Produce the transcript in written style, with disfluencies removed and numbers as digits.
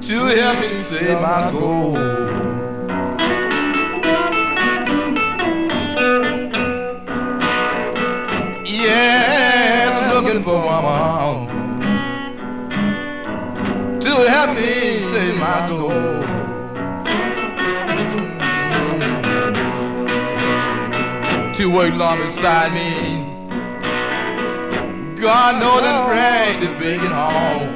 to help me save my gold. Yes, I'm looking for woman to help me save my gold. To work along beside me, God knows and bring the bacon home.